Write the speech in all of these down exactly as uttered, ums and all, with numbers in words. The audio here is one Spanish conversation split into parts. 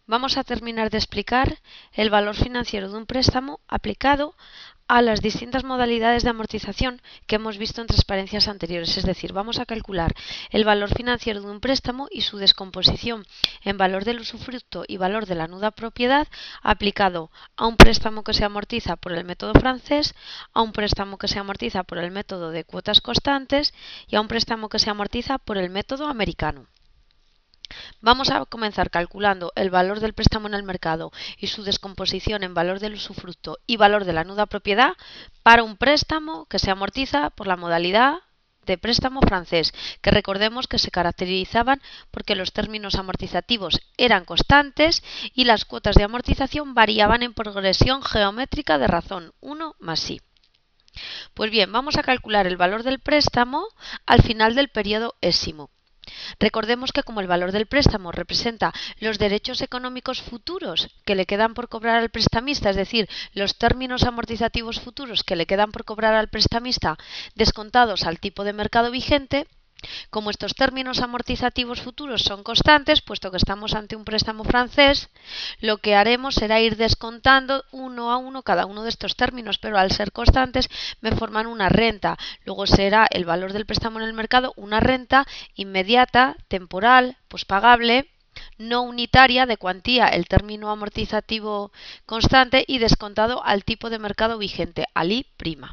vamos a terminar de explicar el valor financiero de un préstamo aplicado a las distintas modalidades de amortización que hemos visto en transparencias anteriores. Es decir, vamos a calcular el valor financiero de un préstamo y su descomposición en valor del usufructo y valor de la nuda propiedad aplicado a un préstamo que se amortiza por el método francés, a un préstamo que se amortiza por el método de cuotas constantes y a un préstamo que se amortiza por el método americano. Vamos a comenzar calculando el valor del préstamo en el mercado y su descomposición en valor del usufructo y valor de la nuda propiedad para un préstamo que se amortiza por la modalidad de préstamo francés, que recordemos que se caracterizaban porque los términos amortizativos eran constantes y las cuotas de amortización variaban en progresión geométrica de razón uno más i. Pues bien, vamos a calcular el valor del préstamo al final del periodo ésimo. Recordemos que como el valor del préstamo representa los derechos económicos futuros que le quedan por cobrar al prestamista, es decir, los términos amortizativos futuros que le quedan por cobrar al prestamista descontados al tipo de mercado vigente, como estos términos amortizativos futuros son constantes, puesto que estamos ante un préstamo francés, lo que haremos será ir descontando uno a uno cada uno de estos términos, pero al ser constantes me forman una renta. Luego será el valor del préstamo en el mercado una renta inmediata, temporal, pospagable, no unitaria de cuantía, el término amortizativo constante y descontado al tipo de mercado vigente, al I'.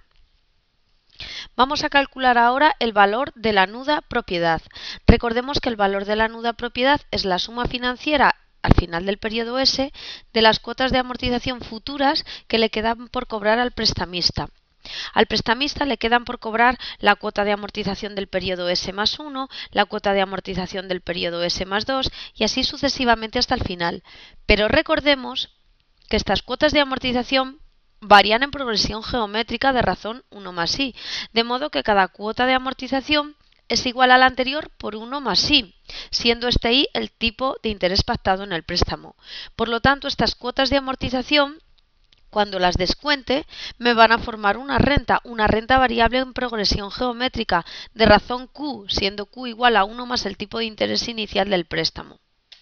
Vamos a calcular ahora el valor de la nuda propiedad. Recordemos que el valor de la nuda propiedad es la suma financiera al final del periodo S de las cuotas de amortización futuras que le quedan por cobrar al prestamista. Al prestamista le quedan por cobrar la cuota de amortización del periodo S más uno, la cuota de amortización del periodo S más dos y así sucesivamente hasta el final. Pero recordemos que estas cuotas de amortización varían en progresión geométrica de razón uno más i, de modo que cada cuota de amortización es igual a la anterior por uno más i, siendo este i el tipo de interés pactado en el préstamo. Por lo tanto, estas cuotas de amortización, cuando las descuente, me van a formar una renta, una renta variable en progresión geométrica de razón q, siendo q igual a uno más el tipo de interés inicial del préstamo.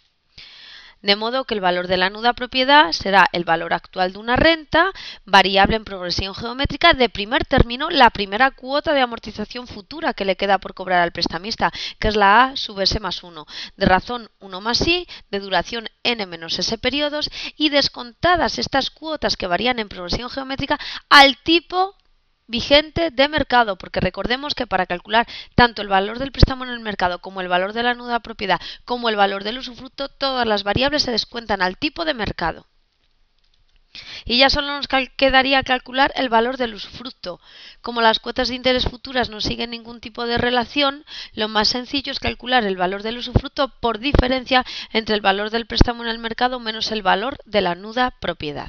De modo que el valor de la nuda propiedad será el valor actual de una renta variable en progresión geométrica de primer término, la primera cuota de amortización futura que le queda por cobrar al prestamista, que es la A sub S más uno, de razón uno más i, de duración n menos s periodos y descontadas estas cuotas que varían en progresión geométrica al tipo vigente de mercado, porque recordemos que para calcular tanto el valor del préstamo en el mercado como el valor de la nuda propiedad como el valor del usufructo, todas las variables se descuentan al tipo de mercado. Y ya solo nos cal- quedaría calcular el valor del usufructo. Como las cuotas de interés futuras no siguen ningún tipo de relación, lo más sencillo es calcular el valor del usufructo por diferencia entre el valor del préstamo en el mercado menos el valor de la nuda propiedad.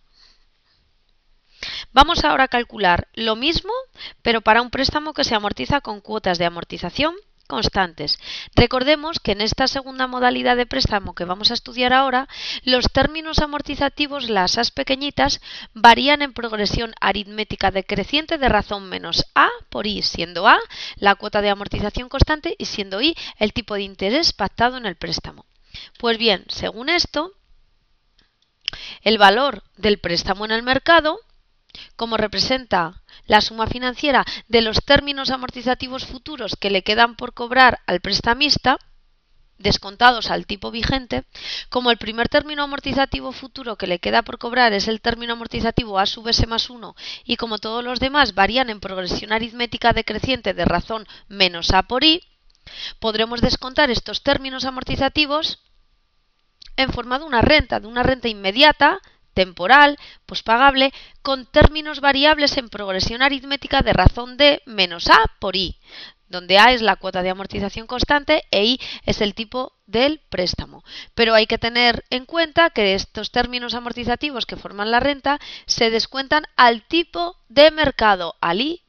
Vamos ahora a calcular lo mismo, pero para un préstamo que se amortiza con cuotas de amortización constantes. Recordemos que en esta segunda modalidad de préstamo que vamos a estudiar ahora, los términos amortizativos, las A's pequeñitas, varían en progresión aritmética decreciente de razón menos A por I, siendo A la cuota de amortización constante y siendo I el tipo de interés pactado en el préstamo. Pues bien, según esto, el valor del préstamo en el mercado, como representa la suma financiera de los términos amortizativos futuros que le quedan por cobrar al prestamista, descontados al tipo vigente, como el primer término amortizativo futuro que le queda por cobrar es el término amortizativo A sub S más uno y como todos los demás varían en progresión aritmética decreciente de razón menos A por I, podremos descontar estos términos amortizativos en forma de una renta, de una renta inmediata, temporal, pospagable, con términos variables en progresión aritmética de razón de menos A por I, donde A es la cuota de amortización constante e I es el tipo del préstamo. Pero hay que tener en cuenta que estos términos amortizativos que forman la renta se descuentan al tipo de mercado, al I'.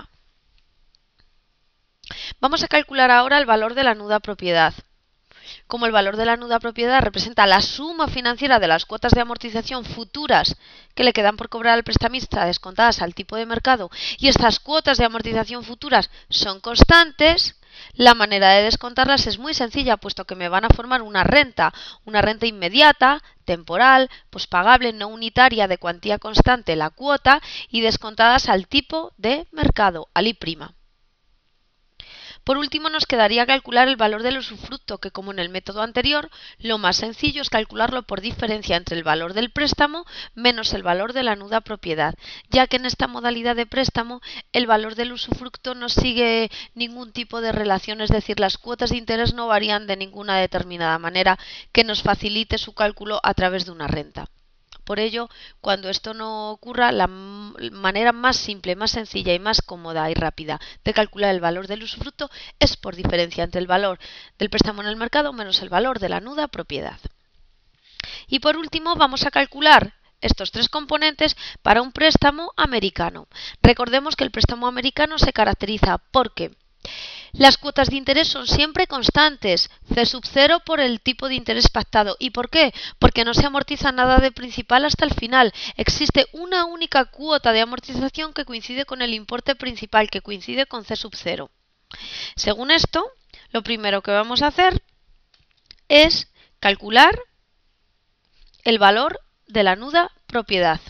Vamos a calcular ahora el valor de la nuda propiedad. Como el valor de la nuda propiedad representa la suma financiera de las cuotas de amortización futuras que le quedan por cobrar al prestamista descontadas al tipo de mercado y estas cuotas de amortización futuras son constantes, La manera de descontarlas es muy sencilla, puesto que me van a formar una renta, una renta inmediata, temporal, pospagable, no unitaria, de cuantía constante, la cuota, y descontadas al tipo de mercado, al I'. Por último, nos quedaría calcular el valor del usufructo, que como en el método anterior, lo más sencillo es calcularlo por diferencia entre el valor del préstamo menos el valor de la nuda propiedad, ya que en esta modalidad de préstamo el valor del usufructo no sigue ningún tipo de relación, es decir, las cuotas de interés no varían de ninguna determinada manera que nos facilite su cálculo a través de una renta. Por ello, cuando esto no ocurra, la manera más simple, más sencilla y más cómoda y rápida de calcular el valor del usufructo es por diferencia entre el valor del préstamo en el mercado menos el valor de la nuda propiedad. Y por último, vamos a calcular estos tres componentes para un préstamo americano. Recordemos que el préstamo americano se caracteriza porque las cuotas de interés son siempre constantes, C sub cero por el tipo de interés pactado. ¿Y por qué? Porque no se amortiza nada de principal hasta el final. Existe una única cuota de amortización que coincide con el importe principal, que coincide con C sub cero. Según esto, lo primero que vamos a hacer es calcular el valor de la nuda propiedad.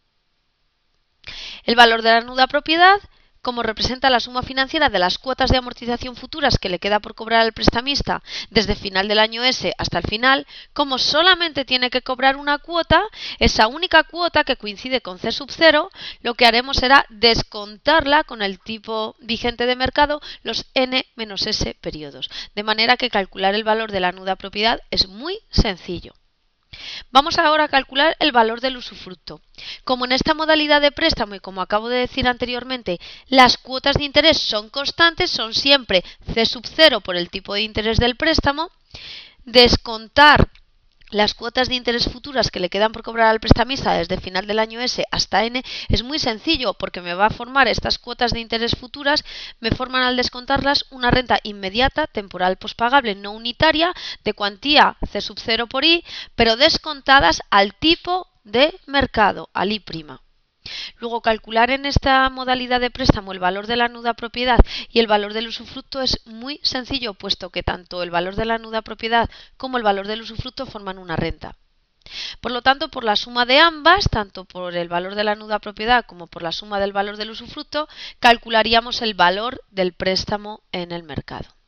El valor de la nuda propiedad, como representa la suma financiera de las cuotas de amortización futuras que le queda por cobrar al prestamista desde final del año S hasta el final, como solamente tiene que cobrar una cuota, esa única cuota que coincide con C sub cero, lo que haremos será descontarla con el tipo vigente de mercado los N menos S periodos. De manera que calcular el valor de la nuda propiedad es muy sencillo. Vamos ahora a calcular el valor del usufructo. Como en esta modalidad de préstamo y como acabo de decir anteriormente, las cuotas de interés son constantes, son siempre C sub cero por el tipo de interés del préstamo, descontar las cuotas de interés futuras que le quedan por cobrar al prestamista desde final del año S hasta N es muy sencillo porque me va a formar estas cuotas de interés futuras, me forman al descontarlas una renta inmediata, temporal pospagable, no unitaria, de cuantía C sub cero por I, pero descontadas al tipo de mercado, al I'. Luego, calcular en esta modalidad de préstamo el valor de la nuda propiedad y el valor del usufructo es muy sencillo, puesto que tanto el valor de la nuda propiedad como el valor del usufructo forman una renta. Por lo tanto, por la suma de ambas, tanto por el valor de la nuda propiedad como por la suma del valor del usufructo, calcularíamos el valor del préstamo en el mercado.